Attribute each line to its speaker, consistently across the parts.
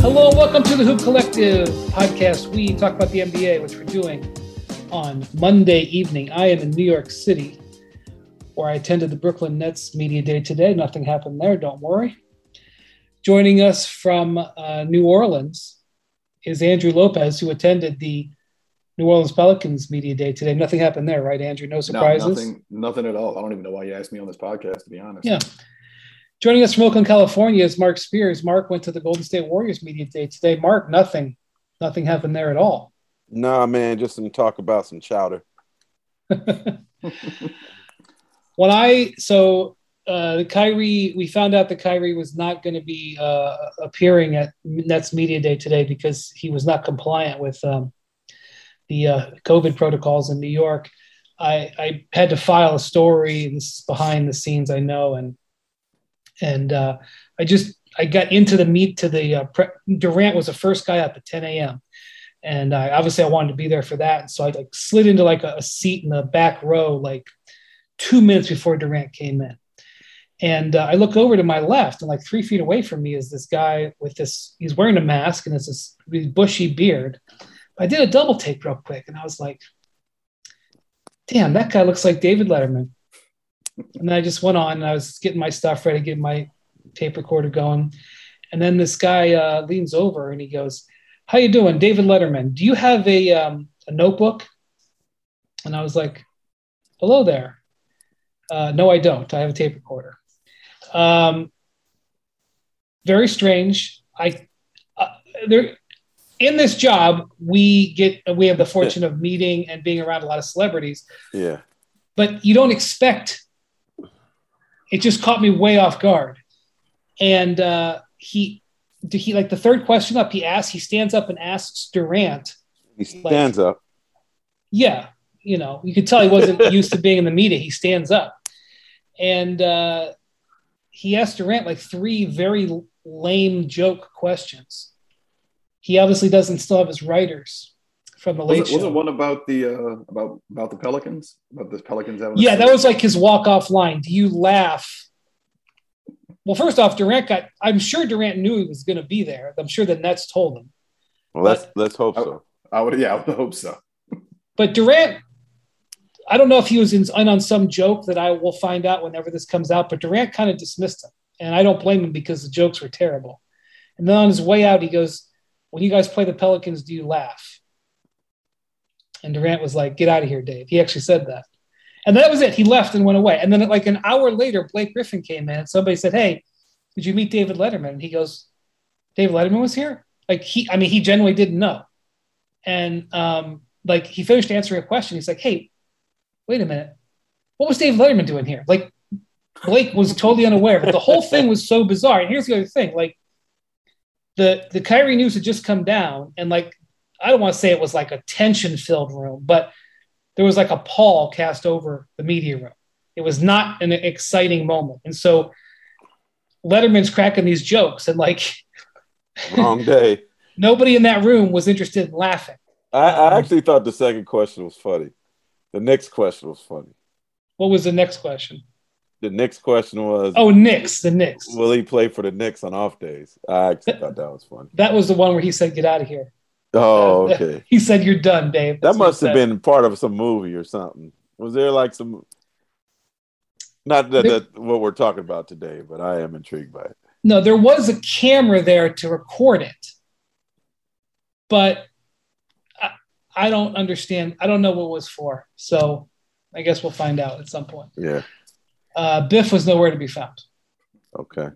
Speaker 1: Hello and welcome to the Hoop Collective podcast. We talk about the NBA, which we're doing on Monday evening. I am in New York City, where I attended the Brooklyn Nets Media Day today. Nothing happened there, don't worry. Joining us from New Orleans is Andrew Lopez, who attended the New Orleans Pelicans Media Day today. Nothing happened there, right, Andrew? No surprises?
Speaker 2: No, nothing at all. I don't even know why you asked me on this podcast, to be honest.
Speaker 1: Yeah. Joining us from Oakland, California is Mark Spears. Mark went to the Golden State Warriors Media Day today. Mark, nothing happened there at all.
Speaker 3: Nah, man, just some talk about some chowder.
Speaker 1: Kyrie, we found out that Kyrie was not going to be appearing at Nets Media Day today because he was not compliant with the COVID protocols in New York. I had to file a story. This is behind the scenes, I know, and I got into the meet to the Durant was the first guy up at 10 a.m. And I wanted to be there for that. And so I slid into a seat in the back row 2 minutes before Durant came in. And I look over to my left, and 3 feet away from me is this guy with he's wearing a mask and it's this really bushy beard. I did a double take real quick, and I was like, damn, that guy looks like David Letterman. And then I just went on, and I was getting my stuff ready, getting my tape recorder going. And then this guy leans over, and he goes, "How you doing, David Letterman? Do you have a notebook?" And I was like, "Hello there. No, I don't. I have a tape recorder." Very strange. In this job, we have the fortune of meeting and being around a lot of celebrities.
Speaker 3: Yeah.
Speaker 1: But you don't expect. It just caught me way off guard. And he the third question up, he stands up and asks Durant.
Speaker 3: He stands up.
Speaker 1: Yeah. You could tell he wasn't used to being in the media. He stands up. And he asked Durant 3 very lame joke questions. He obviously doesn't still have his writers from the Late Show.
Speaker 2: Was it one about the about the Pelicans? About the Pelicans having
Speaker 1: that was his walk-off line. Do you laugh? Well, first off, I'm sure Durant knew he was going to be there. I'm sure the Nets told him.
Speaker 3: Well, let's hope so.
Speaker 2: I would hope so.
Speaker 1: But Durant, I don't know if he was in on some joke that I will find out whenever this comes out, but Durant kind of dismissed him. And I don't blame him because the jokes were terrible. And then on his way out, he goes, "When you guys play the Pelicans, do you laugh?" And Durant was like, "Get out of here, Dave." He actually said that. And that was it. He left and went away. And then an hour later, Blake Griffin came in and somebody said, "Hey, did you meet David Letterman?" And he goes, "David Letterman was here?" He genuinely didn't know. And he finished answering a question. He's like, "Hey, wait a minute. What was David Letterman doing here?" Blake was totally unaware, but the whole thing was so bizarre. And here's the other thing. The Kyrie news had just come down, and I don't want to say it was a tension-filled room, but there was a pall cast over the media room. It was not an exciting moment. And so Letterman's cracking these jokes, and
Speaker 3: wrong day.
Speaker 1: Nobody in that room was interested in laughing.
Speaker 3: I actually thought the second question was funny. The next question was funny.
Speaker 1: What was the next question?
Speaker 3: The next question was...
Speaker 1: Oh, Knicks, the Knicks.
Speaker 3: Will he play for the Knicks on off days? I actually thought that was funny.
Speaker 1: That was the one where he said, "Get out of here."
Speaker 3: Oh, okay.
Speaker 1: He said, "You're done, Dave."
Speaker 3: That must have been part of some movie or something. Was there some... Not what we're talking about today, but I am intrigued by it.
Speaker 1: No, there was a camera there to record it. But I don't understand. I don't know what it was for. So I guess we'll find out at some point.
Speaker 3: Yeah.
Speaker 1: Biff was nowhere to be found.
Speaker 3: Okay.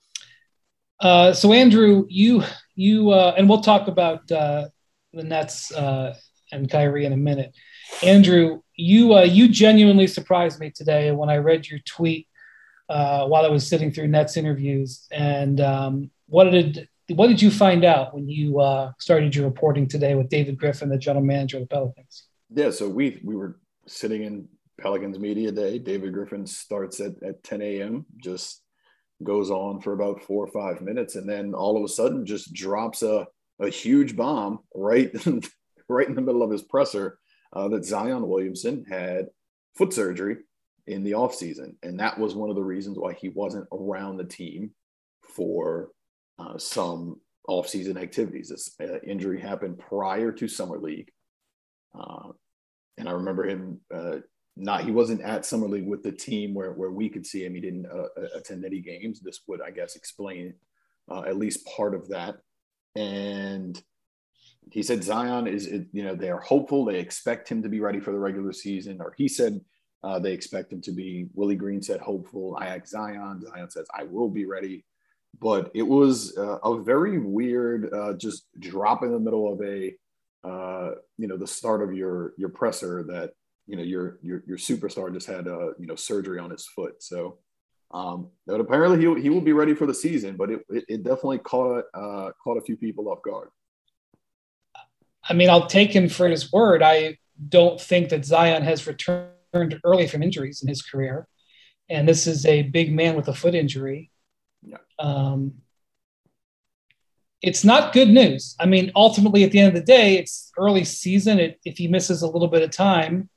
Speaker 1: So Andrew, you and we'll talk about the Nets and Kyrie in a minute. Andrew, you genuinely surprised me today when I read your tweet while I was sitting through Nets interviews. And what did you find out when you started your reporting today with David Griffin, the general manager of the Pelicans?
Speaker 2: Yeah, so we were sitting in Pelicans Media Day. David Griffin starts at 10 a.m., just goes on for about 4 or 5 minutes, and then all of a sudden just drops a huge bomb right in the middle of his presser that Zion Williamson had foot surgery in the offseason. And that was one of the reasons why he wasn't around the team for some off-season activities. This injury happened prior to Summer League. And I remember him he wasn't at Summer League with the team where we could see him. He didn't attend any games. This would, I guess, explain at least part of that. And he said Zion is, they're hopeful. They expect him to be ready for the regular season. Or he said they expect him to be. Willie Green said hopeful. I asked Zion. Zion says, I will be ready. But it was a very weird just drop in the middle of the start of your presser that, your superstar just had surgery on his foot. So but apparently he will be ready for the season, but it definitely caught a few people off guard.
Speaker 1: I mean, I'll take him for his word. I don't think that Zion has returned early from injuries in his career. And this is a big man with a foot injury. Yeah. It's not good news. I mean, ultimately, at the end of the day, it's early season. If he misses a little bit of time,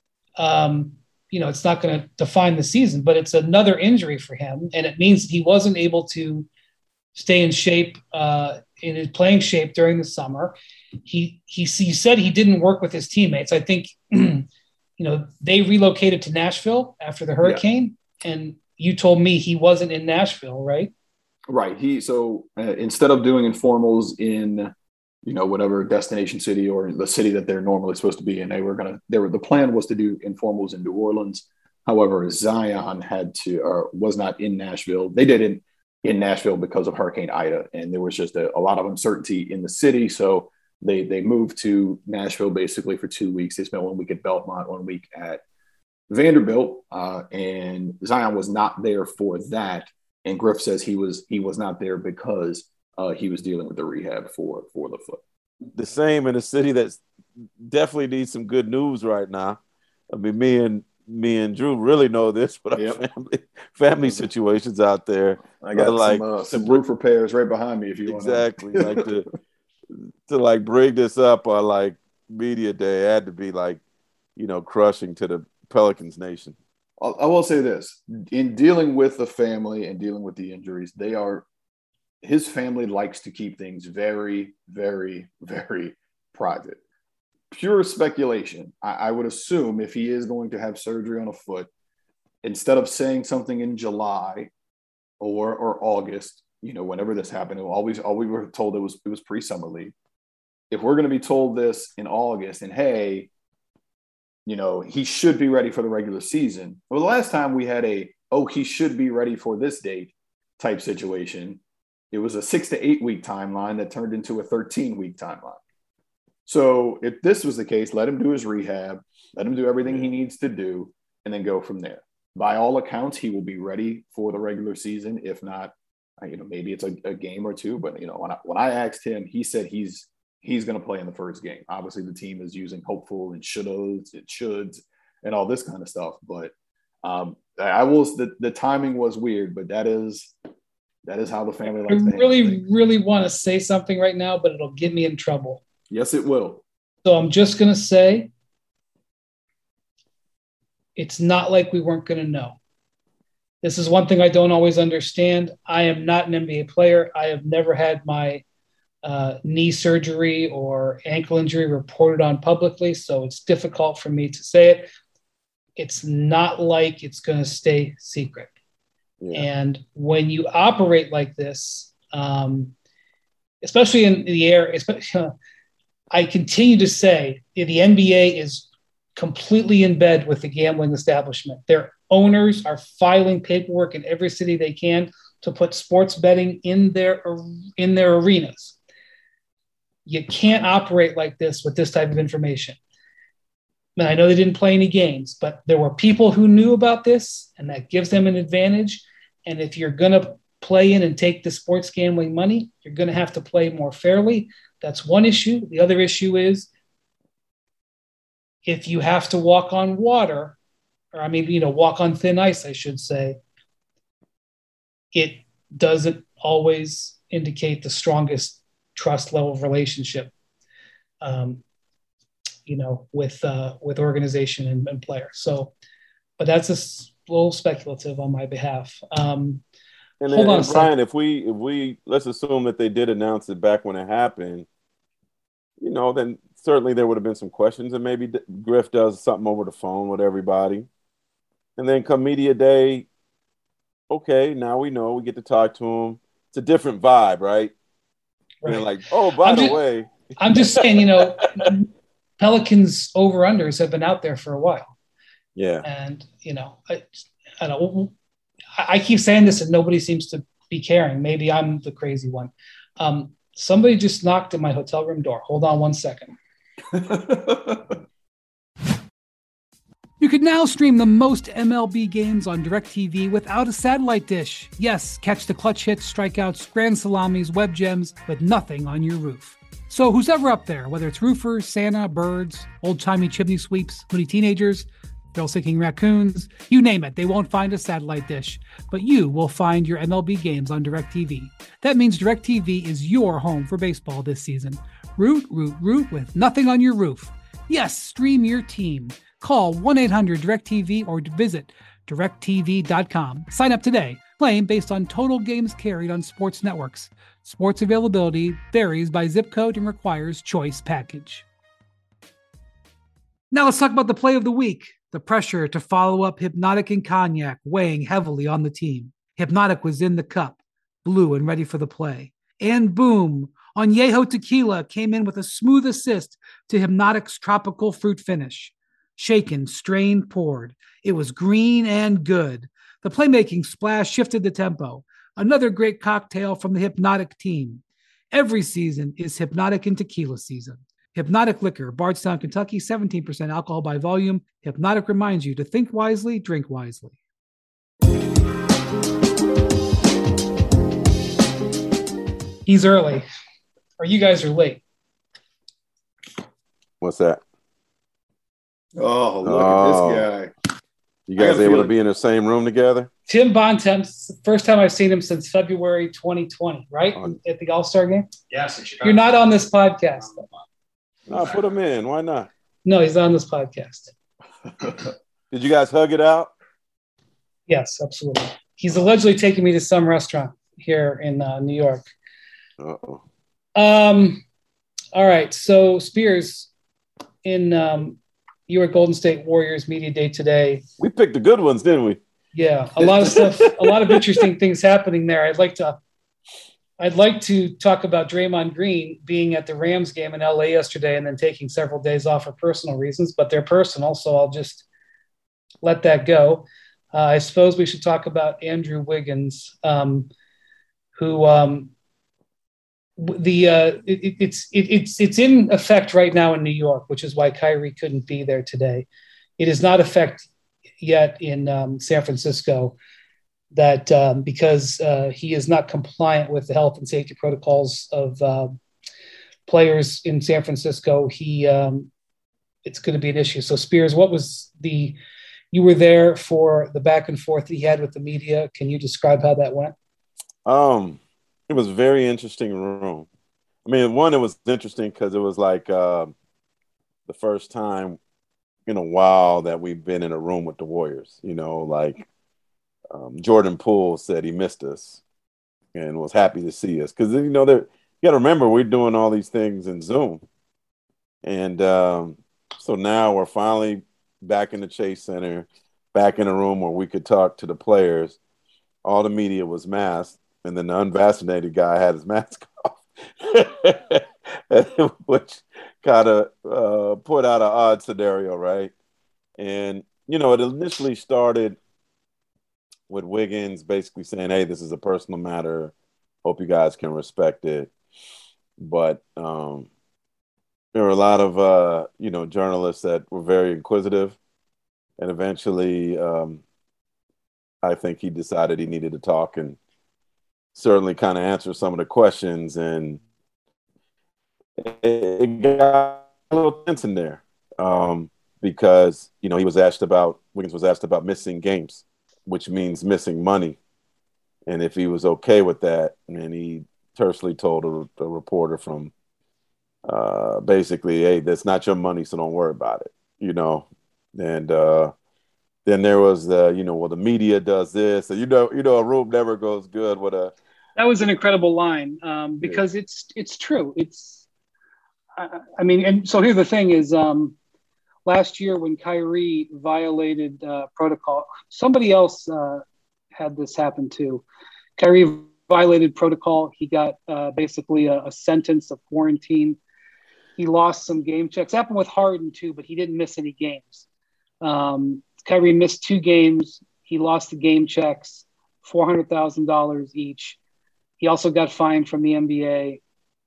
Speaker 1: it's not going to define the season, but it's another injury for him. And it means that he wasn't able to stay in shape, in his playing shape during the summer. He said he didn't work with his teammates. I think, they relocated to Nashville after the hurricane. Yeah. And you told me he wasn't in Nashville, right?
Speaker 2: Right. Instead of doing informals in, whatever destination city or the city that they're normally supposed to be in, the plan was to do informals in New Orleans. However, Zion was not in Nashville. They did in Nashville because of Hurricane Ida. And there was just a lot of uncertainty in the city. So they moved to Nashville basically for 2 weeks. They spent 1 week at Belmont, 1 week at Vanderbilt, and Zion was not there for that. And Griff says he was not there because he was dealing with the rehab for the foot.
Speaker 3: The same in a city that definitely needs some good news right now. I mean, me and Drew really know this, but our family situations out there.
Speaker 2: I got some roof repairs right behind me if you want.
Speaker 3: Exactly, like to bring this up on media day had to be crushing to the Pelicans nation.
Speaker 2: I will say this: in dealing with the family and dealing with the injuries, his family likes to keep things very, very, very private. Pure speculation. I would assume if he is going to have surgery on a foot, instead of saying something in July or August, whenever this happened, all we were told it was pre-summer league. If we're going to be told this in August and hey, he should be ready for the regular season. Well, the last time we had he should be ready for this date type situation, it was a 6 to 8 week timeline that turned into a 13-week timeline. So if this was the case, let him do his rehab, let him do everything he needs to do, and then go from there. By all accounts, he will be ready for the regular season. If not, maybe it's a game or two. But, when I asked him, he said he's going to play in the first game. Obviously, the team is using hopeful and shoulds and all this kind of stuff. But the timing was weird, but that is how the family likes to handle things.
Speaker 1: Really want to say something right now, but it'll get me in trouble.
Speaker 2: Yes, it will.
Speaker 1: So I'm just going to say it's not like we weren't going to know. This is one thing I don't always understand. I am not an NBA player. I have never had my knee surgery or ankle injury reported on publicly, so it's difficult for me to say it. It's not like it's going to stay secret. Yeah. And when you operate like this, especially in the air, I continue to say the NBA is completely in bed with the gambling establishment. Their owners are filing paperwork in every city they can to put sports betting in their arenas. You can't operate like this with this type of information. And I know they didn't play any games, but there were people who knew about this, and that gives them an advantage. And if you're going to play in and take the sports gambling money, you're going to have to play more fairly. That's one issue. The other issue is if you have to walk on water, or walk on thin ice, I should say, it doesn't always indicate the strongest trust level relationship, with organization and player. So, but that's a little speculative on my behalf. Hold on a
Speaker 3: Brian,
Speaker 1: second.
Speaker 3: if we let's assume that they did announce it back when it happened, then certainly there would have been some questions, and maybe Griff does something over the phone with everybody, and then come media day, okay, now we know we get to talk to him. It's a different vibe, right?
Speaker 1: Right.
Speaker 3: Like, oh, by the way,
Speaker 1: I'm just saying, Pelicans over-unders have been out there for a while.
Speaker 3: Yeah.
Speaker 1: And, I don't. I keep saying this and nobody seems to be caring. Maybe I'm the crazy one. Somebody just knocked at my hotel room door. Hold on 1 second. You can now stream the most MLB games on DirecTV without a satellite dish. Yes, catch the clutch hits, strikeouts, grand salamis, web gems, with nothing on your roof. So who's ever up there, whether it's roofers, Santa, birds, old-timey chimney sweeps, moody teenagers, thrill-seeking raccoons, you name it, they won't find a satellite dish. But you will find your MLB games on DirecTV. That means DirecTV is your home for baseball this season. Root with nothing on your roof. Yes, stream your team. Call 1-800-DirecTV or visit directtv.com. Sign up today. Playing based on total games carried on sports networks. Sports availability varies by zip code and requires choice package. Now let's talk about the play of the week. The pressure to follow up Hypnotic and Cognac weighing heavily on the team. Hypnotic was in the cup, blue and ready for the play. And boom, Añejo Tequila came in with a smooth assist to Hypnotic's tropical fruit finish. Shaken, strained, poured. It was green and good. The playmaking splash shifted the tempo. Another great cocktail from the Hypnotic team. Every season is Hypnotic and Tequila season. Hypnotic Liquor, Bardstown, Kentucky, 17% alcohol by volume. Hypnotic reminds you to think wisely, drink wisely. He's early, or you guys are late.
Speaker 3: What's that?
Speaker 2: Oh, look at this guy.
Speaker 3: You guys able to be in the same room together?
Speaker 1: Tim Bontemps, first time I've seen him since February 2020, right? At the All-Star game?
Speaker 4: Yes, in Chicago.
Speaker 1: You're not on this podcast.
Speaker 3: No, put him in. Why not?
Speaker 1: No, he's on this podcast.
Speaker 3: Did you guys hug it out?
Speaker 1: Yes, absolutely. He's allegedly taking me to some restaurant here in New York.
Speaker 3: Uh-oh.
Speaker 1: All right. So Spears, you were at Golden State Warriors Media Day today.
Speaker 3: We picked the good ones, didn't we?
Speaker 1: Yeah, a lot of stuff, a lot of interesting things happening there. I'd like to talk about Draymond Green being at the Rams game in LA yesterday and then taking several days off for personal reasons, but they're personal, so I'll just let that go. I suppose we should talk about Andrew Wiggins, who it's in effect right now in New York, which is why Kyrie couldn't be there today. It is not effect yet in San Francisco that because he is not compliant with the health and safety protocols of players in San Francisco, it's going to be an issue. So Spears, you were there for the back and forth he had with the media. Can you describe how that went?
Speaker 3: It was a very interesting room. I mean, it was interesting because it was like the first time in a while that we've been in a room with the Warriors. Jordan Poole said he missed us and was happy to see us because you got to remember we're doing all these things in Zoom, and so now we're finally back in the Chase Center, back in a room where we could talk to the players. All the media was masked. And then the unvaccinated guy had his mask off, which kind of put out an odd scenario, right? And, it initially started with Wiggins basically saying, hey, this is a personal matter. Hope you guys can respect it. But there were a lot of, journalists that were very inquisitive. And eventually, I think he decided he needed to talk and certainly kind of answer some of the questions, and it got a little tense in there because, Wiggins was asked about missing games, which means missing money. And if he was okay with that, and he tersely told a reporter from basically, hey, that's not your money, so don't worry about it, And Then there was the, well, the media does this. So, a room never goes good with a.
Speaker 1: That was an incredible line because it's true. I mean, and so here's the thing is last year when Kyrie violated protocol, somebody else had this happen too. Kyrie violated protocol. He got basically a sentence of quarantine. He lost some game checks. It happened with Harden too, but he didn't miss any games. Kyrie missed 2 games. He lost the game checks, $400,000 each. He also got fined from the NBA.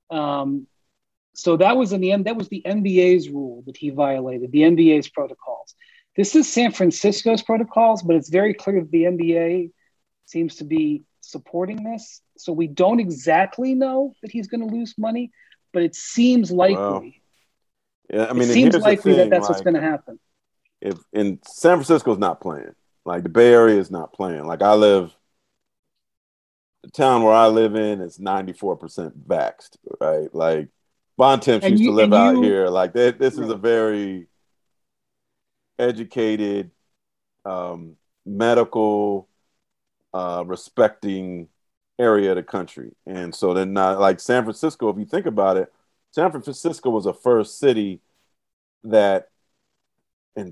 Speaker 1: So that was the NBA's rule that he violated, the NBA's protocols. This is San Francisco's protocols, but it's very clear that the NBA seems to be supporting this. So we don't exactly know that he's going to lose money, but it seems likely.
Speaker 3: Wow. Yeah, I mean,
Speaker 1: it seems likely that that's what's going to happen.
Speaker 3: If in San Francisco's not playing, like the Bay Area is not playing. Like the town where I live in is 94% vaxxed, right? Like Bontemps used to live out here. Like this is a very educated, medical, respecting area of the country. And so then like San Francisco, if you think about it, San Francisco was a first city that, and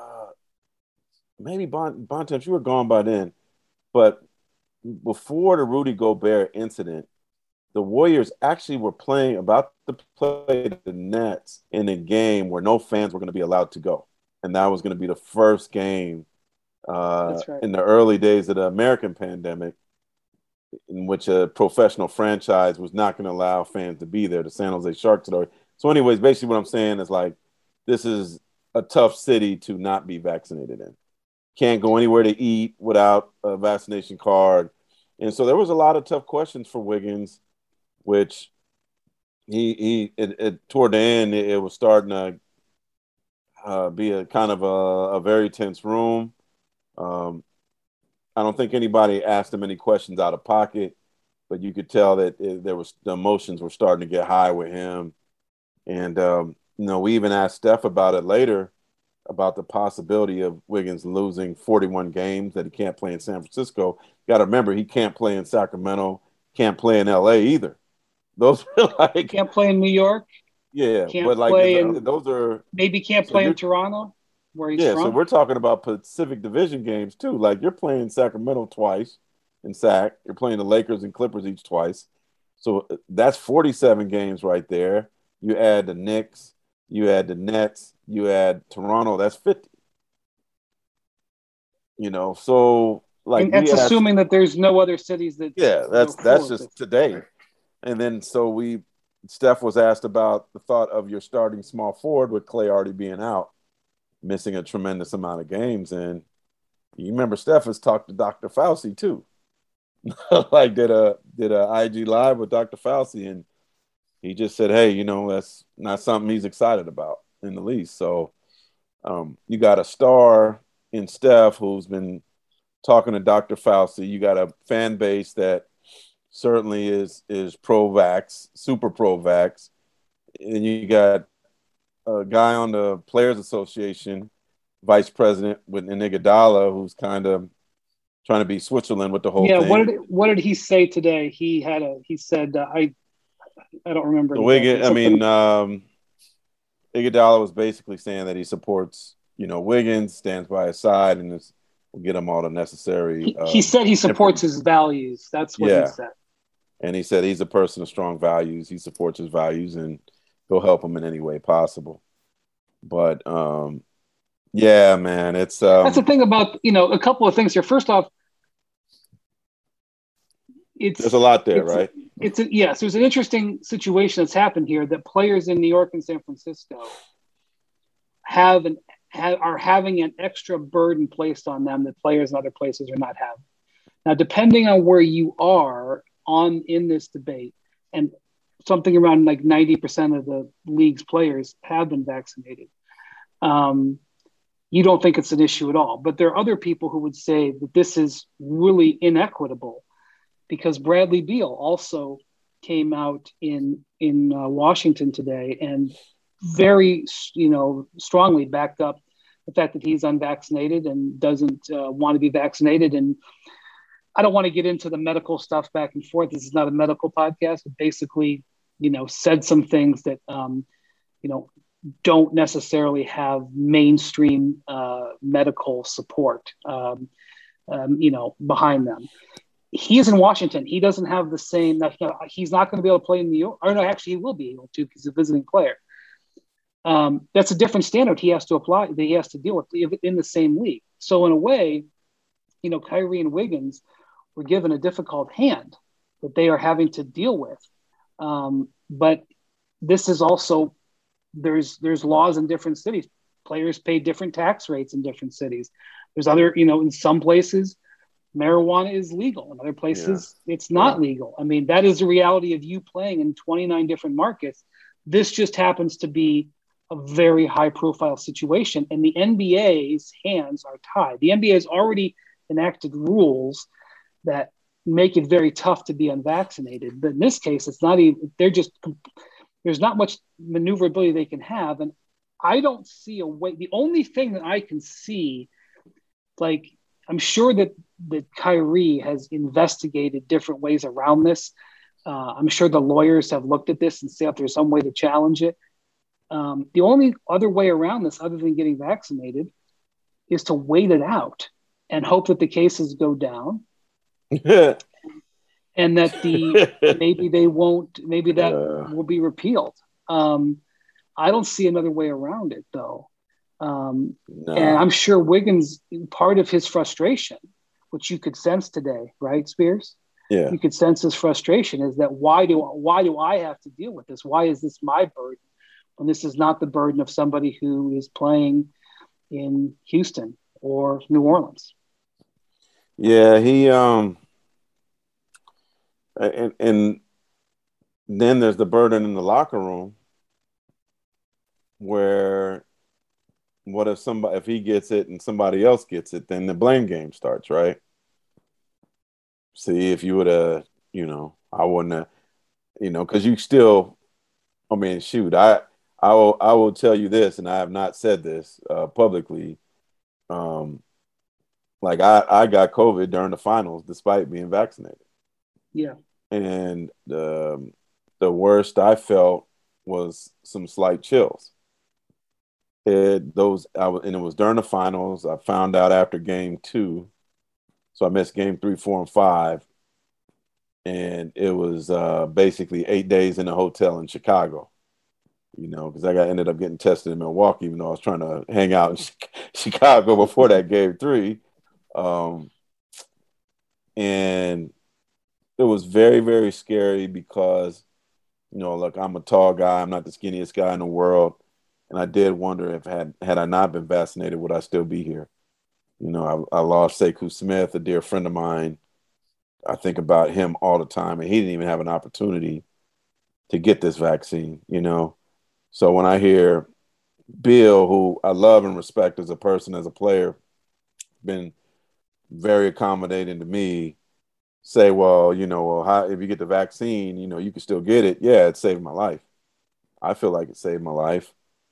Speaker 3: maybe Bontemps, you were gone by then, but before the Rudy Gobert incident, the Warriors actually were about to play the Nets in a game where no fans were going to be allowed to go. And that was going to be the first game in the early days of the American pandemic in which a professional franchise was not going to allow fans to be there, the San Jose Sharks. So anyways, basically what I'm saying is like, this is a tough city to not be vaccinated in. Can't go anywhere to eat without a vaccination card. And so there was a lot of tough questions for Wiggins, which toward the end, it was starting to be a kind of a very tense room. I don't think anybody asked him any questions out of pocket, but you could tell that the emotions were starting to get high with him. And, we even asked Steph about it later, about the possibility of Wiggins losing 41 games that he can't play in San Francisco. You got to remember, he can't play in Sacramento, can't play in LA either. Those are like
Speaker 1: can't play in New York.
Speaker 3: Yeah,
Speaker 1: can't
Speaker 3: but like
Speaker 1: play
Speaker 3: those are
Speaker 1: maybe can't play in Toronto, where he's from.
Speaker 3: So we're talking about Pacific Division games too. Like you're playing Sacramento twice in Sac. You're playing the Lakers and Clippers each twice. So that's 47 games right there. You add the Knicks, you add the Nets, you add Toronto, that's 50. So like
Speaker 1: and that's assuming that there's no other cities that.
Speaker 3: Yeah, that's just today. And then Steph was asked about the thought of your starting small forward with Clay already being out, missing a tremendous amount of games. And you remember Steph has talked to Dr. Fauci too. Like did a IG live with Dr. Fauci, and he just said, hey, that's not something he's excited about in the least. So you got a star in Steph who's been talking to Dr. Fauci. You got a fan base that certainly is pro-vax, super pro-vax. And you got a guy on the Players Association, vice president with Iguodala, who's kind of trying to be Switzerland with the whole thing.
Speaker 1: Yeah, what did he say today? He said, I don't remember.
Speaker 3: Iguodala was basically saying that he supports, Wiggins, stands by his side, and will get him all the necessary.
Speaker 1: He said he supports his values. That's what he said.
Speaker 3: And he said he's a person of strong values. He supports his values, and he'll help him in any way possible. But yeah, man, it's
Speaker 1: that's the thing about a couple of things here. First off,
Speaker 3: there's a lot there, right?
Speaker 1: Yes, there's an interesting situation that's happened here that players in New York and San Francisco are having an extra burden placed on them that players in other places are not having. Now, depending on where you are in this debate, and something around like 90% of the league's players have been vaccinated, you don't think it's an issue at all. But there are other people who would say that this is really inequitable, because Bradley Beal also came out in Washington today and very strongly backed up the fact that he's unvaccinated and doesn't want to be vaccinated. And I don't want to get into the medical stuff back and forth. This is not a medical podcast, but basically, said some things that, don't necessarily have mainstream medical support, behind them. He is in Washington. He doesn't have the same. He's not going to be able to play in New York. Or no, actually, he will be able to because he's a visiting player. That's a different standard he has to apply. That he has to deal with in the same league. So in a way, Kyrie and Wiggins were given a difficult hand that they are having to deal with. But this is also there's laws in different cities. Players pay different tax rates in different cities. There's other, in some places, marijuana is legal. In other places, it's not legal. I mean, that is the reality of you playing in 29 different markets. This just happens to be a very high-profile situation, and the NBA's hands are tied. The NBA has already enacted rules that make it very tough to be unvaccinated. But in this case, it's not even. There's not much maneuverability they can have, and I don't see a way. The only thing that I can see, I'm sure that Kyrie has investigated different ways around this. I'm sure the lawyers have looked at this and see if there's some way to challenge it. The only other way around this, other than getting vaccinated, is to wait it out and hope that the cases go down. And that maybe that will be repealed. I don't see another way around it, though. No. And I'm sure Wiggins, part of his frustration, which you could sense today, right, Spears?
Speaker 3: Yeah.
Speaker 1: You could sense his frustration is that why do I have to deal with this? Why is this my burden when this is not the burden of somebody who is playing in Houston or New Orleans?
Speaker 3: Yeah, he and then there's the burden in the locker room where what if he gets it and somebody else gets it, then the blame game starts, right? See, if you would have, I wouldn't have, because you still, I mean, shoot, I will tell you this, and I have not said this publicly. I got COVID during the finals despite being vaccinated.
Speaker 1: Yeah.
Speaker 3: And the worst I felt was some slight chills. And it was during the finals. I found out after game 2. So I missed game 3, 4, and 5. And it was basically 8 days in a hotel in Chicago, because ended up getting tested in Milwaukee, even though I was trying to hang out in Chicago before that game 3. And it was very, very scary because, look, I'm a tall guy. I'm not the skinniest guy in the world. And I did wonder if had I not been vaccinated, would I still be here? I lost Sekou Smith, a dear friend of mine. I think about him all the time, and he didn't even have an opportunity to get this vaccine, So when I hear Bill, who I love and respect as a person, as a player, been very accommodating to me, say, well, how, if you get the vaccine, you can still get it. Yeah, it saved my life. I feel like it saved my life.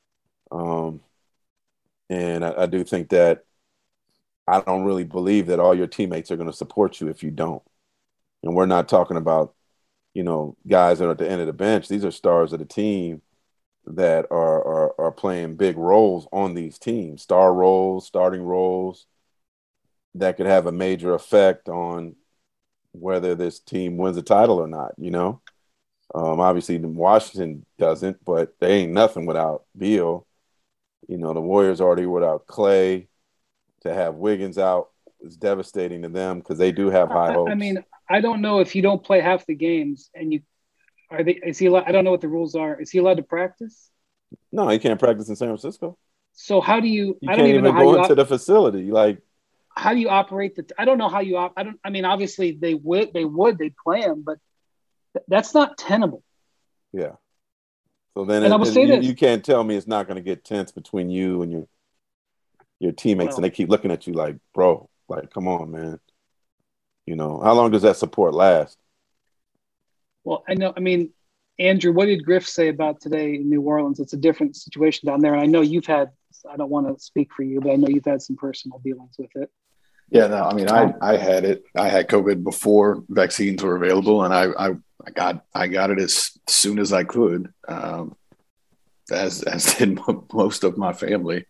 Speaker 3: And I do think that I don't really believe that all your teammates are going to support you if you don't. And we're not talking about, guys that are at the end of the bench. These are stars of the team that are playing big roles on these teams, star roles, starting roles that could have a major effect on whether this team wins a title or not, Obviously, Washington doesn't, but they ain't nothing without Beal. The Warriors already without Clay. To have Wiggins out is devastating to them because they do have high hopes.
Speaker 1: I mean, I don't know if you don't play half the games and is he allowed, I don't know what the rules are. Is he allowed to practice?
Speaker 3: No, he can't practice in San Francisco.
Speaker 1: So how do you?
Speaker 3: I don't even know how you go into the facility.
Speaker 1: How do you operate I don't know how you. I mean, obviously they'd play him, but that's not tenable.
Speaker 3: Yeah. So then you can't tell me it's not going to get tense between you and your teammates, and they keep looking at you like, bro, come on, man. How long does that support last?
Speaker 1: Well, I know. I mean, Andrew, what did Griff say about today in New Orleans? It's a different situation down there, and I know you've had I don't want to speak for you, but I know you've had some personal dealings with it.
Speaker 2: Yeah, no, I mean, I had it. I had COVID before vaccines were available, and I got it as soon as I could, as did most of my family.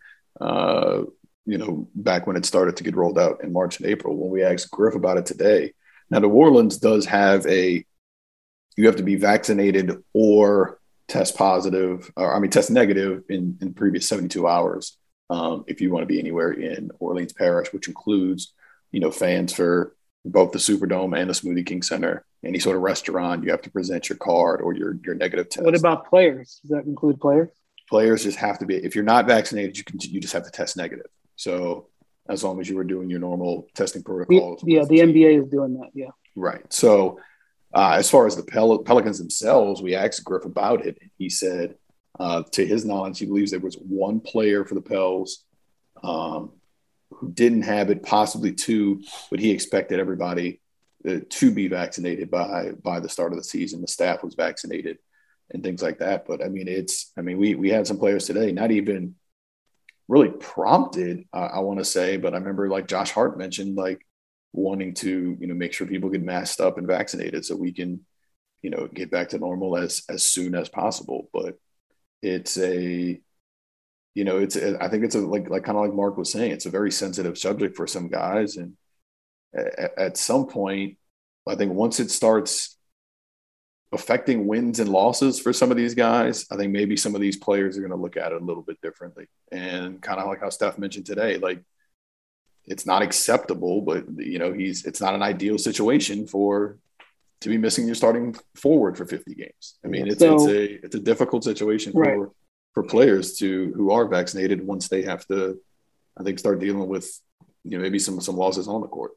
Speaker 2: Back when it started to get rolled out in March and April, when we asked Griff about it today. Now, New Orleans does have you have to be vaccinated or test negative in the previous 72 hours. If you want to be anywhere in Orleans Parish, which includes, fans for both the Superdome and the Smoothie King Center, any sort of restaurant, you have to present your card or your negative test.
Speaker 1: What about players? Does that include players?
Speaker 2: Players just have to be, if you're not vaccinated, you just have to test negative. So as long as you were doing your normal testing protocols.
Speaker 1: The NBA is doing that. Yeah.
Speaker 2: Right. So as far as the Pelicans themselves, we asked Griff about it. He said, to his knowledge, he believes there was one player for the Pels who didn't have it, possibly two, but he expected everybody to be vaccinated by the start of the season. The staff was vaccinated and things like that. But I mean, we had some players today, not even really prompted, I want to say, but I remember like Josh Hart mentioned, like wanting to, make sure people get masked up and vaccinated so we can, get back to normal as soon as possible. But I think it's like kind of like Mark was saying, it's a very sensitive subject for some guys. And at some point, I think once it starts affecting wins and losses for some of these guys, I think maybe some of these players are going to look at it a little bit differently. And kind of like how Steph mentioned today, like it's not acceptable, but it's not an ideal situation to be missing your starting forward for 50 games. I mean, it's a difficult situation for players who are vaccinated once they have to, I think, start dealing with, maybe some losses on the court.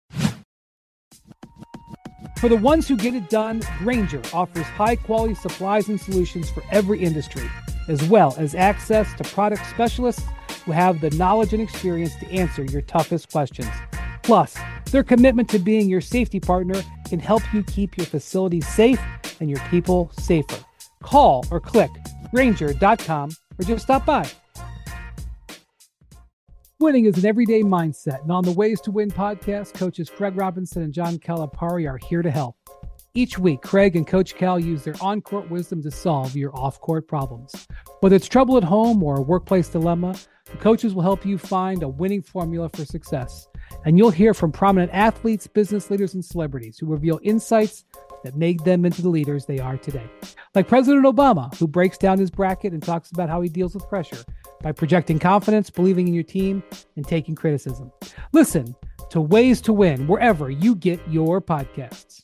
Speaker 4: For the ones who get it done, Grainger offers high-quality supplies and solutions for every industry, as well as access to product specialists who have the knowledge and experience to answer your toughest questions. Plus, their commitment to being your safety partner can help you keep your facilities safe and your people safer. Call or click Grainger.com or just stop by. Winning is an everyday mindset, and on the Ways to Win podcast, coaches Craig Robinson and John Calipari are here to help. Each week, Craig and Coach Cal use their on-court wisdom to solve your off-court problems. Whether it's trouble at home or a workplace dilemma, the coaches will help you find a winning formula for success. And you'll hear from prominent athletes, business leaders, and celebrities who reveal insights that make them into the leaders they are today. Like President Obama, who breaks down his bracket and talks about how he deals with pressure by projecting confidence, believing in your team, and taking criticism. Listen to Ways to Win wherever you get your podcasts.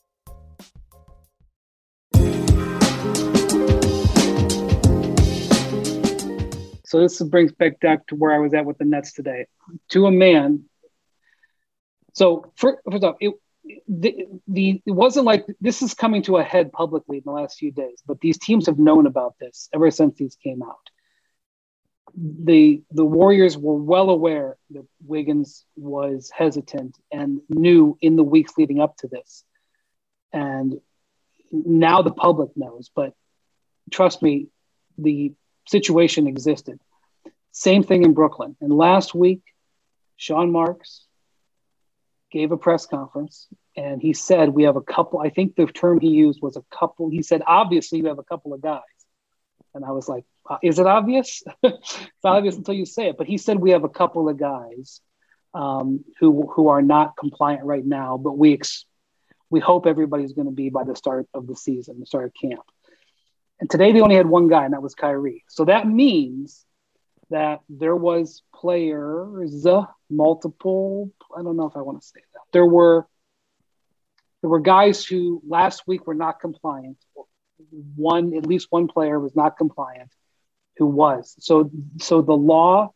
Speaker 1: So this brings back to where I was at with the Nets today. To a man. So first off, it wasn't like this is coming to a head publicly in the last few days, but these teams have known about this ever since these came out. The Warriors were well aware that Wiggins was hesitant and knew in the weeks leading up to this. And now the public knows, but trust me, the situation existed. Same thing in Brooklyn. And last week, Sean Marks gave a press conference and he said, we have a couple, I think the term he used was a couple. He said, obviously you have a couple of guys. And I was like, is it obvious? It's obvious until you say it. But he said we have a couple of guys who are not compliant right now, but we hope everybody's going to be by the start of the season, the start of camp. And today they only had one guy, and that was Kyrie. So that means that there was players, multiple. I don't know if I want to say that. There were guys who last week were not compliant. At least one player was not compliant who was. So the law,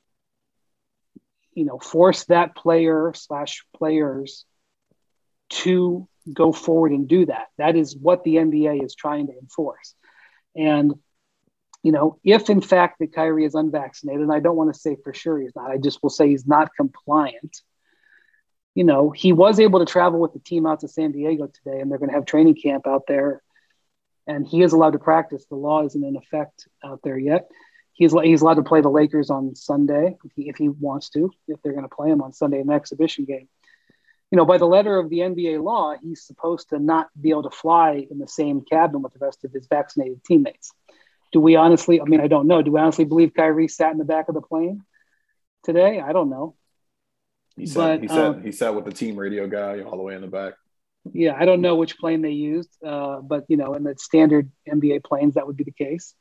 Speaker 1: forced that player/players to go forward and do that. That is what the NBA is trying to enforce. And, if in fact that Kyrie is unvaccinated, and I don't want to say for sure he's not, I just will say he's not compliant. He was able to travel with the team out to San Diego today, and they're going to have training camp out there. And he is allowed to practice. The law isn't in effect out there yet. he's allowed to play the Lakers on Sunday if he wants to, if they're going to play him on Sunday in an exhibition game. By the letter of the NBA law, he's supposed to not be able to fly in the same cabin with the rest of his vaccinated teammates. Do we honestly, I don't know. Do we honestly believe Kyrie sat in the back of the plane today? I don't know.
Speaker 2: He sat with the team radio guy all the way in the back.
Speaker 1: Yeah, I don't know which plane they used, but in the standard NBA planes, that would be the case.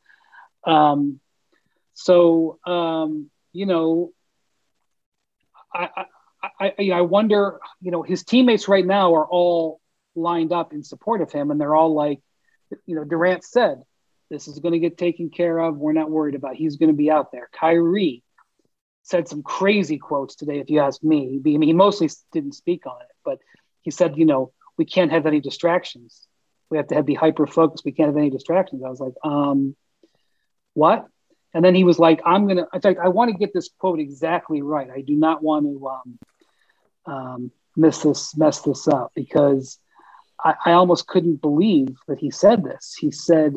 Speaker 1: I wonder, his teammates right now are all lined up in support of him, and they're all like, Durant said, this is going to get taken care of. We're not worried about it. He's going to be out there. Kyrie said some crazy quotes today, if you ask me. He mostly didn't speak on it, but he said, we can't have any distractions. We have to be hyper-focused. We can't have any distractions. I was like, what? And then he was like, I want to get this quote exactly right. I do not want to mess this up, because I almost couldn't believe that he said this. He said,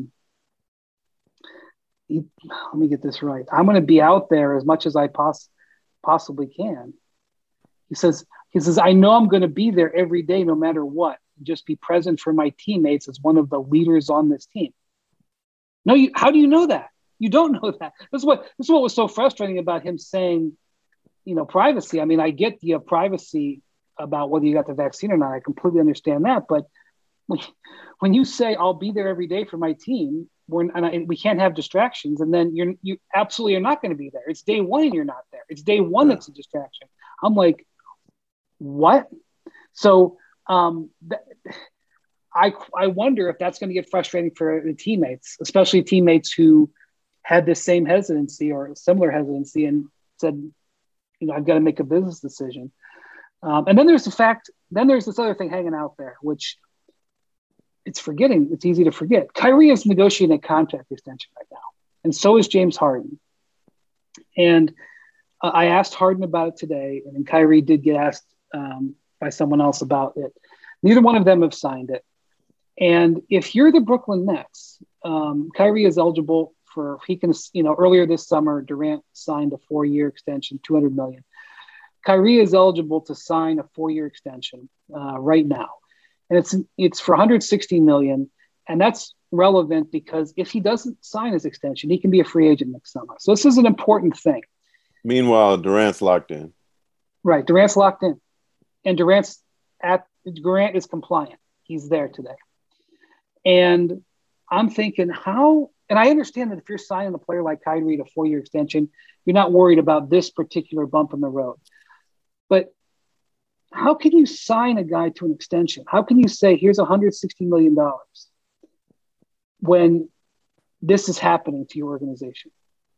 Speaker 1: let me get this right. I'm going to be out there as much as I possibly can. He says, I know I'm going to be there every day, no matter what. Just be present for my teammates as one of the leaders on this team. No, how do you know that? You don't know that. This is what was so frustrating about him saying, privacy. I get you have privacy about whether you got the vaccine or not. I completely understand that. But when you say I'll be there every day for my team, we can't have distractions, and then you absolutely are not going to be there. It's day one and you're not there. It's day one that's a distraction. I'm like, what? So I wonder if that's going to get frustrating for the teammates, especially teammates who had this same hesitancy or similar hesitancy and said, I've got to make a business decision. And then there's this other thing hanging out there, which it's easy to forget. Kyrie is negotiating a contract extension right now. And so is James Harden. And I asked Harden about it today, and Kyrie did get asked by someone else about it. Neither one of them have signed it. And if you're the Brooklyn Nets, Kyrie is eligible earlier this summer, Durant signed a 4-year extension, $200 million. Kyrie is eligible to sign a 4-year extension right now. And it's for $160 million. And that's relevant because if he doesn't sign his extension, he can be a free agent next summer. So this is an important thing.
Speaker 3: Meanwhile, Durant's locked in. Right.
Speaker 1: Durant's locked in. And Durant is compliant. He's there today. And I'm thinking and I understand that if you're signing a player like Kyrie to a 4-year extension, you're not worried about this particular bump in the road. But how can you sign a guy to an extension? How can you say, here's $160 million when this is happening to your organization?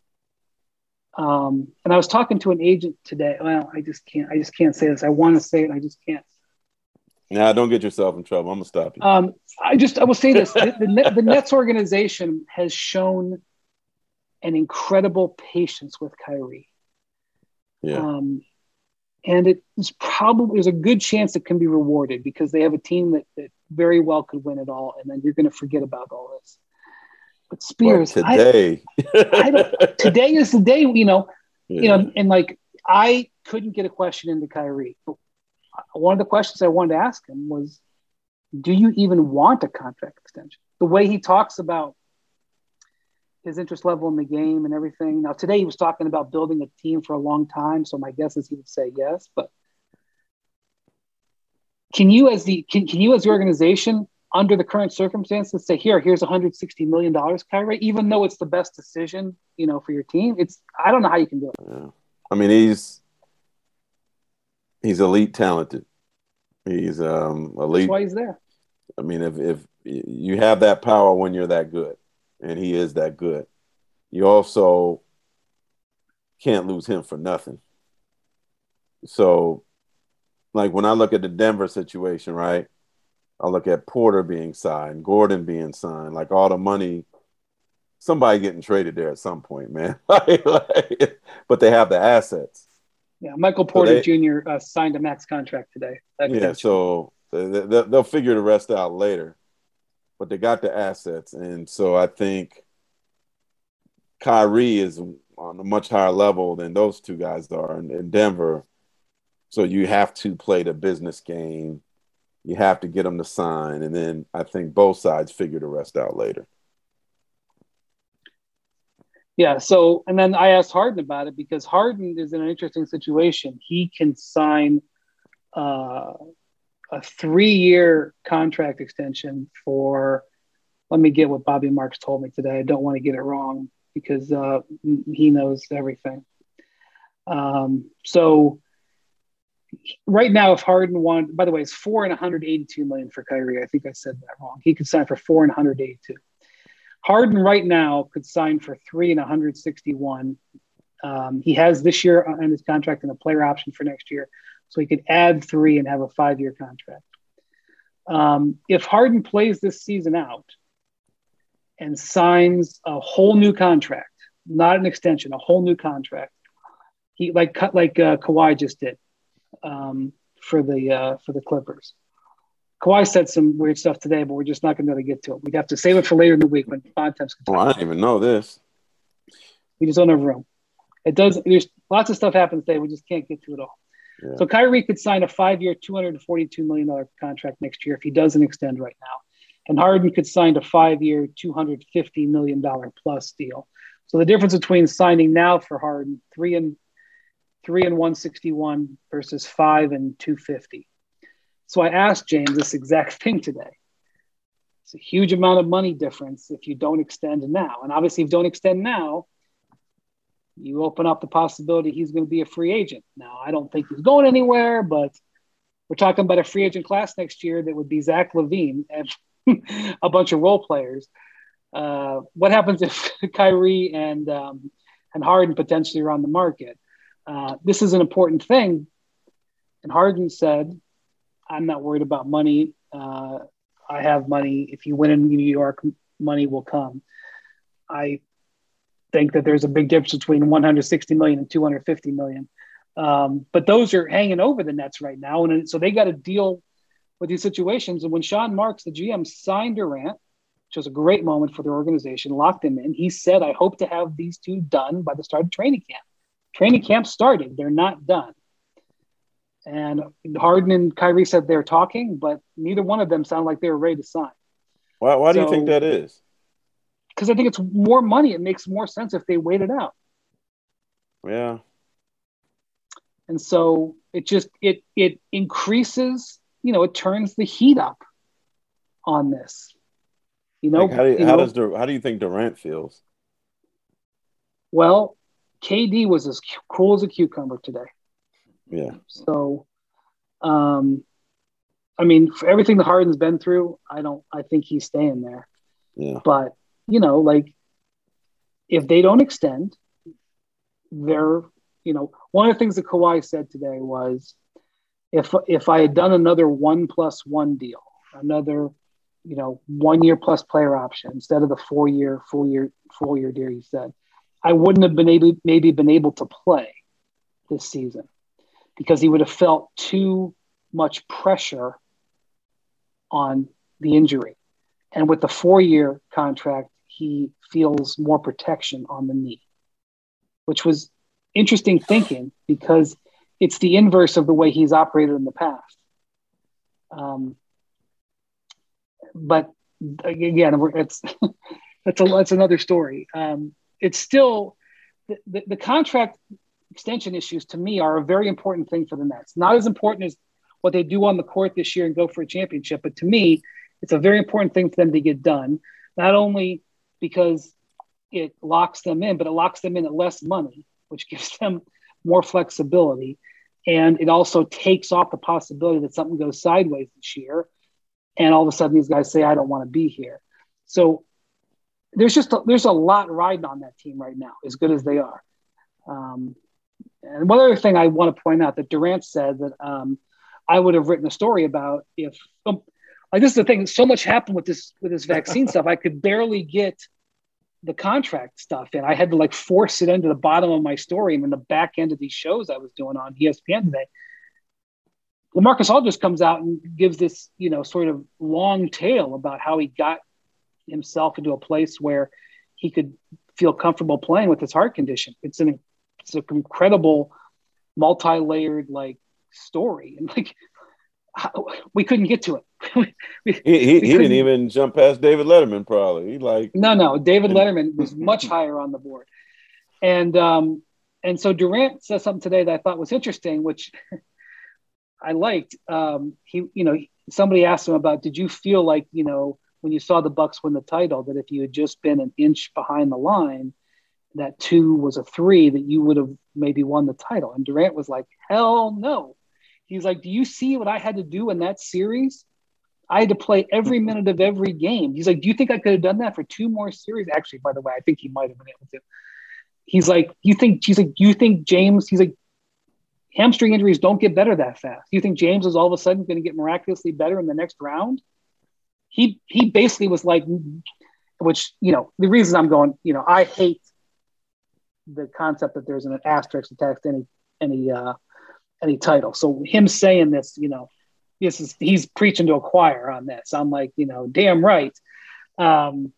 Speaker 1: And I was talking to an agent today. Well, I just can't say this. I want to say it. I just can't.
Speaker 3: Nah, don't get yourself in trouble. I'm gonna stop you.
Speaker 1: I will say this: the Nets organization has shown an incredible patience with Kyrie.
Speaker 3: Yeah.
Speaker 1: And there's a good chance it can be rewarded because they have a team that very well could win it all, and then you're going to forget about all this. But Spears,
Speaker 3: today
Speaker 1: is the day,
Speaker 3: Yeah.
Speaker 1: And like I couldn't get a question into Kyrie. But one of the questions I wanted to ask him was, do you even want a contract extension? The way he talks about his interest level in the game and everything. Now, today he was talking about building a team for a long time, so my guess is he would say yes. But can you, as the organization, under the current circumstances, say, here's $160 million, Kyrie, even though it's the best decision, for your team? I don't know how you can do it.
Speaker 3: Yeah. I mean, he's elite talented. He's elite.
Speaker 1: That's why he's there.
Speaker 3: I mean, if you have that power when you're that good, and he is that good, you also can't lose him for nothing. So, like when I look at the Denver situation, right, I look at Porter being signed, Gordon being signed, like all the money, somebody getting traded there at some point, man. But they have the assets.
Speaker 1: Yeah, Michael Porter Jr. Signed a max contract today.
Speaker 3: Yeah, so they'll figure the rest out later. But they got the assets. And so I think Kyrie is on a much higher level than those two guys are in Denver. So you have to play the business game. You have to get them to sign. And then I think both sides figure the rest out later.
Speaker 1: Yeah. So, and then I asked Harden about it because Harden is in an interesting situation. He can sign a 3-year contract extension for, let me get what Bobby Marks told me today. I don't want to get it wrong because he knows everything. So right now, if Harden wanted, by the way, it's $4 and $182 million for Kyrie. I think I said that wrong. He could sign for $4 and $182. Harden right now could sign for $3 and $161. He has this year on his contract and a player option for next year, so he could add 3 and have a 5-year contract. If Harden plays this season out and signs a whole new contract, not an extension, a whole new contract, he like Kawhi just did for the Clippers. Kawhi said some weird stuff today, but we're just not going to be able to get to it. We'd have to save it for later in the week when Bontemps can talk.
Speaker 3: Oh, I didn't even know this.
Speaker 1: We just don't have room. There's lots of stuff happens today. We just can't get to it all.
Speaker 3: Yeah.
Speaker 1: So Kyrie could sign a 5-year, $242 million contract next year if he doesn't extend right now. And Harden could sign a 5-year, $250 million plus deal. So the difference between signing now for Harden, 3 and 161 versus 5 and 250. So I asked James this exact thing today. It's a huge amount of money difference if you don't extend now. And obviously, if you don't extend now, you open up the possibility he's going to be a free agent. Now, I don't think he's going anywhere, but we're talking about a free agent class next year that would be Zach LaVine and a bunch of role players. What happens if Kyrie and Harden potentially are on the market? This is an important thing. And Harden said, I'm not worried about money. I have money. If you win in New York, money will come. I think that there's a big difference between 160 million and 250 million. But those are hanging over the Nets right now. And so they got to deal with these situations. And when Sean Marks, the GM, signed Durant, which was a great moment for the organization, locked him in, he said, I hope to have these two done by the start of training camp. Training camp started. They're not done. And Harden and Kyrie said they're talking, but neither one of them sounded like they were ready to sign.
Speaker 3: Why do you think that is?
Speaker 1: Because I think it's more money. It makes more sense if they wait it out.
Speaker 3: Yeah.
Speaker 1: And so it increases, it turns the heat up on this.
Speaker 3: How do you think Durant feels?
Speaker 1: Well, KD was as cool as a cucumber today.
Speaker 3: Yeah.
Speaker 1: So, I mean, for everything that Harden's been through, I think he's staying there.
Speaker 3: Yeah.
Speaker 1: But, if they don't extend, they're, one of the things that Kawhi said today was, if I had done another 1+1 deal, another, 1 year plus player option instead of the 4-year, full year deal, he said, I wouldn't have been able to play this season because he would have felt too much pressure on the injury. And with the 4-year contract, he feels more protection on the knee, which was interesting thinking because it's the inverse of the way he's operated in the past. But again, that's another story. It's still the contract extension issues to me are a very important thing for the Nets. Not as important as what they do on the court this year and go for a championship, but to me, it's a very important thing for them to get done. Not only because it locks them in, but it locks them in at less money, which gives them more flexibility. And it also takes off the possibility that something goes sideways this year. And all of a sudden these guys say, I don't want to be here. So there's a lot riding on that team right now, as good as they are. And one other thing I want to point out that Durant said that I would have written a story about if this is the thing, so much happened with this vaccine stuff. I could barely get the contract stuff in. I had to force it into the bottom of my story and in the back end of these shows I was doing on ESPN today. LaMarcus Aldridge comes out and gives this, sort of long tale about how he got himself into a place where he could feel comfortable playing with his heart condition. It's an incredible multi-layered like story, and like we couldn't get to it.
Speaker 3: He didn't even jump past David Letterman. Probably
Speaker 1: no. David Letterman was much higher on the board, and so Durant said something today that I thought was interesting, which I liked. Somebody asked him about, did you feel like, when you saw the Bucks win the title, that if you had just been an inch behind the line, that 2 was a 3, that you would have maybe won the title? And Durant was like, hell no. He's like, do you see what I had to do in that series? I had to play every minute of every game. He's like, do you think I could have done that for 2 more series? Actually, by the way, I think he might have been able to. He's like, you think James, he's like, hamstring injuries don't get better that fast. Do you think James is all of a sudden going to get miraculously better in the next round? He basically was like, which, the reason I'm going, I hate the concept that there's an asterisk attached to any title. So him saying this, he's preaching to a choir on this. I'm like, damn right. But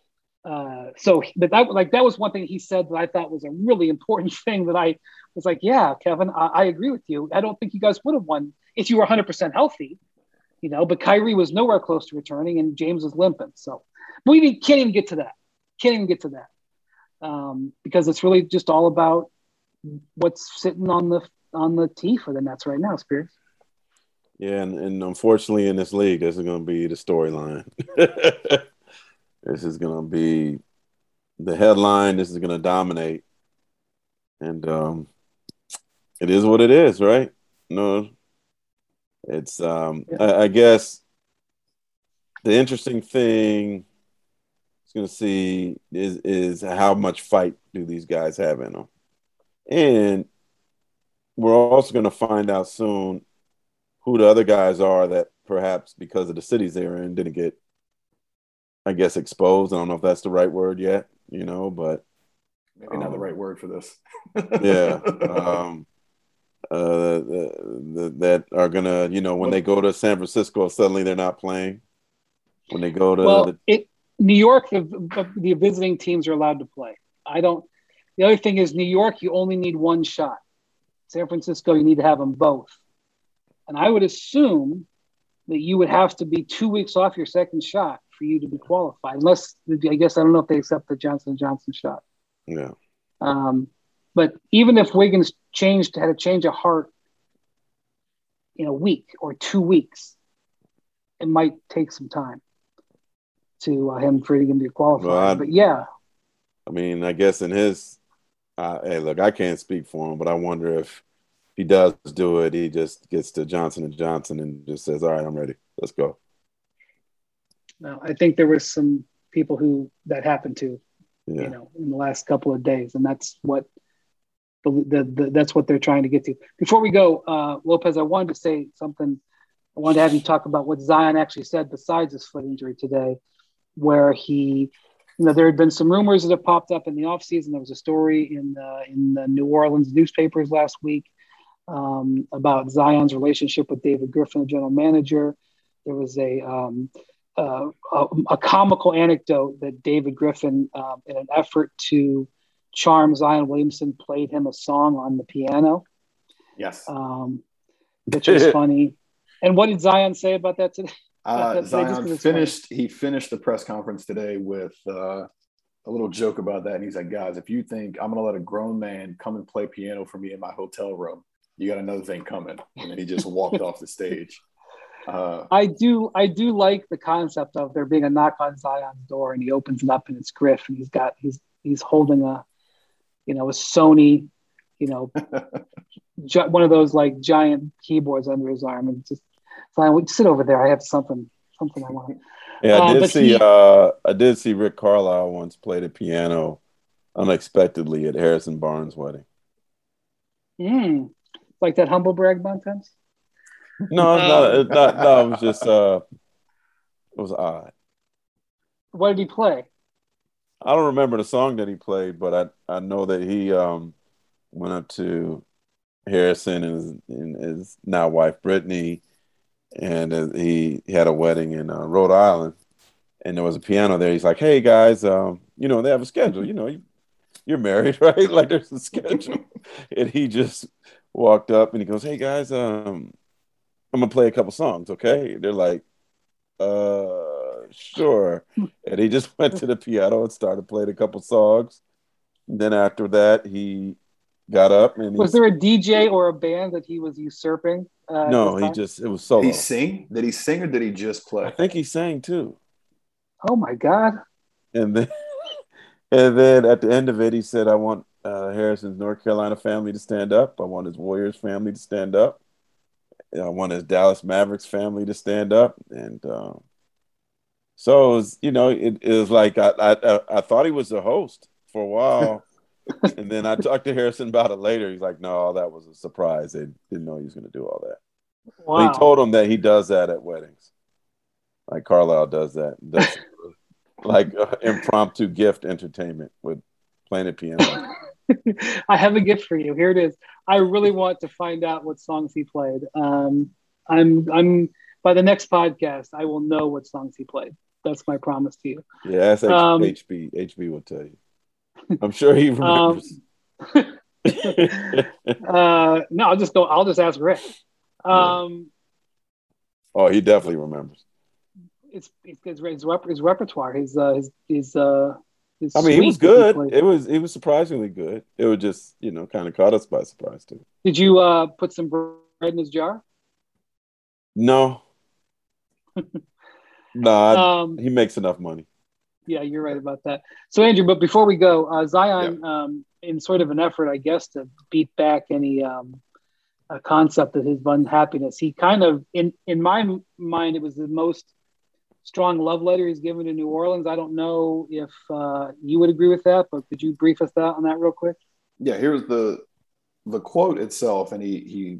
Speaker 1: that was one thing he said that I thought was a really important thing, that I was like, yeah, Kevin, I agree with you. I don't think you guys would have won if you were 100% healthy, but Kyrie was nowhere close to returning and James was limping. So we can't even get to that. Because it's really just all about what's sitting on the tee for the Nets right now, Spears.
Speaker 3: Yeah, and unfortunately in this league, this is going to be the storyline. This is going to be the headline. This is going to dominate. And it is what it is, right? No, it's I guess the interesting thing is going to see is how much fight do these guys have in them. And we're also going to find out soon who the other guys are that perhaps because of the cities they're in didn't get, I guess, exposed. I don't know if that's the right word yet, but
Speaker 2: maybe not the right word for this.
Speaker 3: Yeah. That are gonna, when they go to San Francisco, suddenly they're not playing. When they go to
Speaker 1: New York, the visiting teams are allowed to play. The other thing is, New York, you only need one shot. San Francisco, you need to have them both. And I would assume that you would have to be 2 weeks off your second shot for you to be qualified. Unless, I guess, I don't know if they accept the Johnson & Johnson shot.
Speaker 3: Yeah.
Speaker 1: But even if Wiggins had a change of heart in a week or 2 weeks, it might take some time for him to be qualified.
Speaker 3: Well,
Speaker 1: but yeah.
Speaker 3: I mean, I guess in his hey, look, I can't speak for him, but I wonder if he does do it, he just gets to Johnson & Johnson and just says, all right, I'm ready. Let's go.
Speaker 1: No, I think there was some people who that happened to, in the last couple of days. And that's what that's what they're trying to get to. Before we go, Lopez, I wanted to say something. I wanted to have you talk about what Zion actually said besides his foot injury today, where he, there had been some rumors that have popped up in the offseason. There was a story in the New Orleans newspapers last week about Zion's relationship with David Griffin, the general manager. There was a comical anecdote that David Griffin, in an effort to charm Zion Williamson, played him a song on the piano.
Speaker 2: Yes.
Speaker 1: Which was funny. And what did Zion say about that today?
Speaker 2: Zion finished the press conference today with a little joke about that. And he's like, guys, if you think I'm going to let a grown man come and play piano for me in my hotel room, you got another thing coming. And then he just walked off the stage.
Speaker 1: I do like the concept of there being a knock on Zion's door and he opens it up and it's Griff and he's holding a Sony, one of those like giant keyboards under his arm and just Zion, sit over there. I have something I want.
Speaker 3: Yeah, I did see Rick Carlisle once play the piano unexpectedly at Harrison Barnes' wedding.
Speaker 1: Like that humble brag Bontemps?
Speaker 3: No, it was just it was odd.
Speaker 1: What did he play?
Speaker 3: I don't remember the song that he played, but I know that he went up to Harrison and his now wife Brittany, and he had a wedding in Rhode Island, and there was a piano there. He's like, "Hey guys, they have a schedule. you're married, right? Like there's a schedule. And he just walked up and he goes, hey guys, I'm gonna play a couple songs, okay? They're like, sure. And he just went to the piano and started playing a couple songs. And then after that, he got up and
Speaker 4: was there a DJ or a band that he was usurping?
Speaker 3: No, it was solo.
Speaker 2: Did he sing? Did he sing or did he just play?
Speaker 3: I think he sang too.
Speaker 4: Oh my God.
Speaker 3: And then and then at the end of it, he said, I want Harrison's North Carolina family to stand up. I want his Warriors family to stand up. I want his Dallas Mavericks family to stand up. And so it was, it was like I thought he was the host for a while. And then I talked to Harrison about it later. He's like, no, that was a surprise. They didn't know he was going to do all that.
Speaker 4: Wow.
Speaker 3: He told him that he does that at weddings. Like Carlisle does that. That's like impromptu gift entertainment with Planet Piano.
Speaker 4: I have a gift for you. Here it is. I really want to find out what songs he played. I'm by the next podcast, I will know what songs he played. That's my promise to you.
Speaker 3: Yeah, ask HB. HB will tell you. I'm sure he remembers.
Speaker 4: No, I'll just ask Rick.
Speaker 3: Oh, he definitely remembers.
Speaker 4: It's his repertoire. His
Speaker 3: I mean, he was good. It was surprisingly good. It was just, kind of caught us by surprise too.
Speaker 4: Did you put some bread in his jar?
Speaker 3: No. No, he makes enough money.
Speaker 4: Yeah, you're right about that. So, Andrew, but before we go, Zion, in sort of an effort, I guess, to beat back any a concept of his unhappiness, he kind of, in my mind, it was the most strong love letter he's given to New Orleans. I don't know if you would agree with that, but could you brief us out on that real quick?
Speaker 2: Yeah, here's the quote itself, and he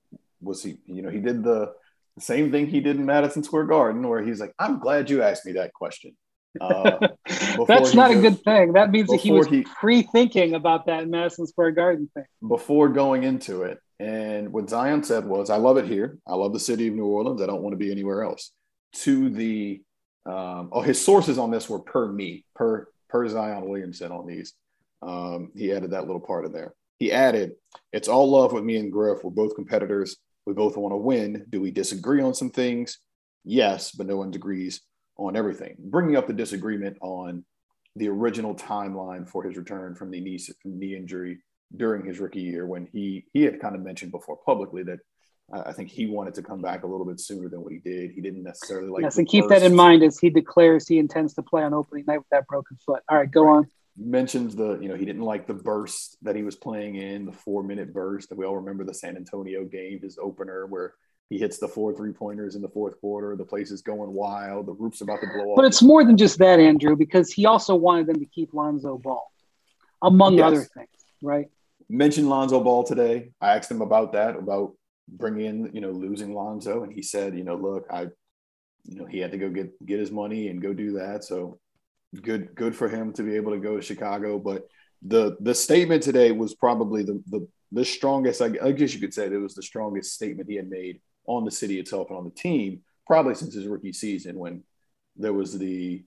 Speaker 2: did the same thing he did in Madison Square Garden, where he's like, "I'm glad you asked me that question."
Speaker 4: That's not a good thing. That means that he was pre-thinking about that Madison Square Garden thing
Speaker 2: before going into it. And what Zion said was, "I love it here. I love the city of New Orleans. I don't want to be anywhere else." To the his sources on this were per Zion Williamson on these. He added that little part in there. He added, "It's all love with me and Griff. We're both competitors. We both want to win. Do we disagree on some things? Yes, but no one agrees on everything." Bringing up the disagreement on the original timeline for his return from the knee injury during his rookie year, when he had kind of mentioned before publicly that I think he wanted to come back a little bit sooner than what he did. He didn't necessarily like.
Speaker 4: Yes, and keep that in mind as he declares he intends to play on opening night with that broken foot. All right, go on.
Speaker 2: Mentions he didn't like the burst that he was playing in, the 4-minute burst that we all remember, the San Antonio game, his opener, where he hits the 4 3-pointers in the fourth quarter. The place is going wild. The roof's about to blow off.
Speaker 4: But it's more than just that, Andrew, because he also wanted them to keep Lonzo Ball, among other things, right?
Speaker 2: Mentioned Lonzo Ball today. I asked him about that, about bringing in, losing Lonzo. And he said, look, he had to go get his money and go do that. So good for him to be able to go to Chicago. But the statement today was probably the strongest, I guess you could say, it was the strongest statement he had made on the city itself and on the team, probably since his rookie season, when there was the,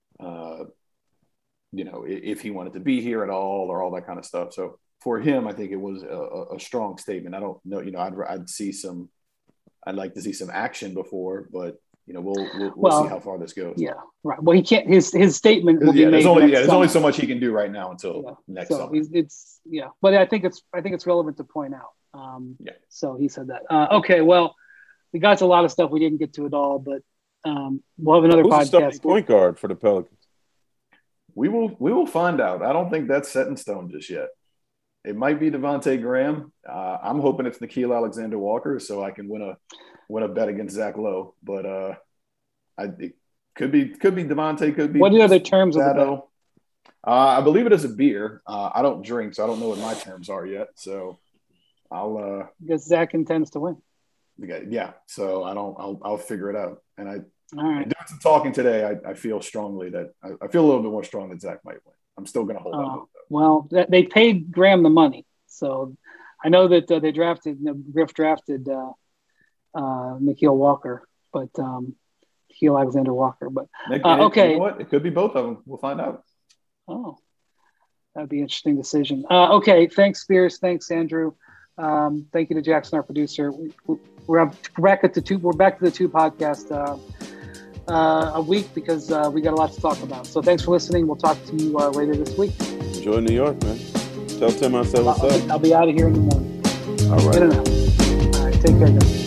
Speaker 2: if he wanted to be here at all or all that kind of stuff. So for him, I think it was a strong statement. I don't know, I'd like to see some action before, but we'll see how far this goes.
Speaker 4: Yeah, right. Well, he can't. His statement will be made.
Speaker 2: There's only so much he can do right now until next summer.
Speaker 4: But I think it's relevant to point out. So he said that. Okay, well, we got to a lot of stuff we didn't get to at all, but we'll have another podcast.
Speaker 3: Who's the point guard for the Pelicans?
Speaker 2: We will find out. I don't think that's set in stone just yet. It might be Devontae Graham. I'm hoping it's Nickeil Alexander-Walker, so I can win a bet against Zach Lowe. But it could be Devontae. Could be.
Speaker 4: What are the terms of the bet?
Speaker 2: I believe it is a beer. I don't drink, so I don't know what my terms are yet. So I'll.
Speaker 4: Because Zach intends to win.
Speaker 2: Yeah. So I'll figure it out. And
Speaker 4: all right.
Speaker 2: Doing some talking today, I feel strongly that I feel a little bit more strong that Zach might win. I'm still going to hold on to it.
Speaker 4: Well, they paid Graham the money, so I know that Griff drafted Nickeil Walker, but Nickeil Alexander Walker. But okay,
Speaker 2: you know what? It could be both of them. We'll find out.
Speaker 4: Oh,
Speaker 1: That'd be an interesting decision. Okay, thanks, Spears. Thanks, Andrew. Thank you to Jackson, our producer. We're back to the two podcast a week because we got a lot to talk about. So thanks for listening. We'll talk to you later this week.
Speaker 3: Enjoy New York, man. Tell Tim I said what's up.
Speaker 1: I'll be out of here in the morning.
Speaker 3: All right.
Speaker 1: In and out. All right, take care, guys.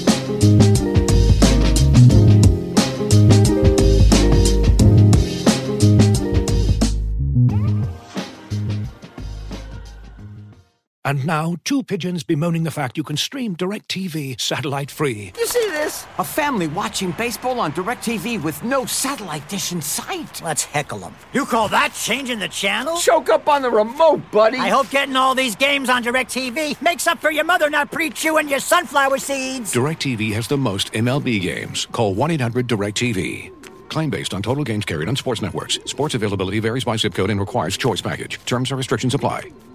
Speaker 5: And now, two pigeons bemoaning the fact you can stream DirecTV satellite-free.
Speaker 6: You see this? A family watching baseball on DirecTV with no satellite dish in sight.
Speaker 7: Let's heckle them. You call that changing the channel?
Speaker 6: Choke up on the remote, buddy.
Speaker 7: I hope getting all these games on DirecTV makes up for your mother not pre-chewing your sunflower seeds.
Speaker 5: DirecTV has the most MLB games. Call 1-800-DirecTV. Claim based on total games carried on sports networks. Sports availability varies by zip code and requires choice package. Terms and restrictions apply.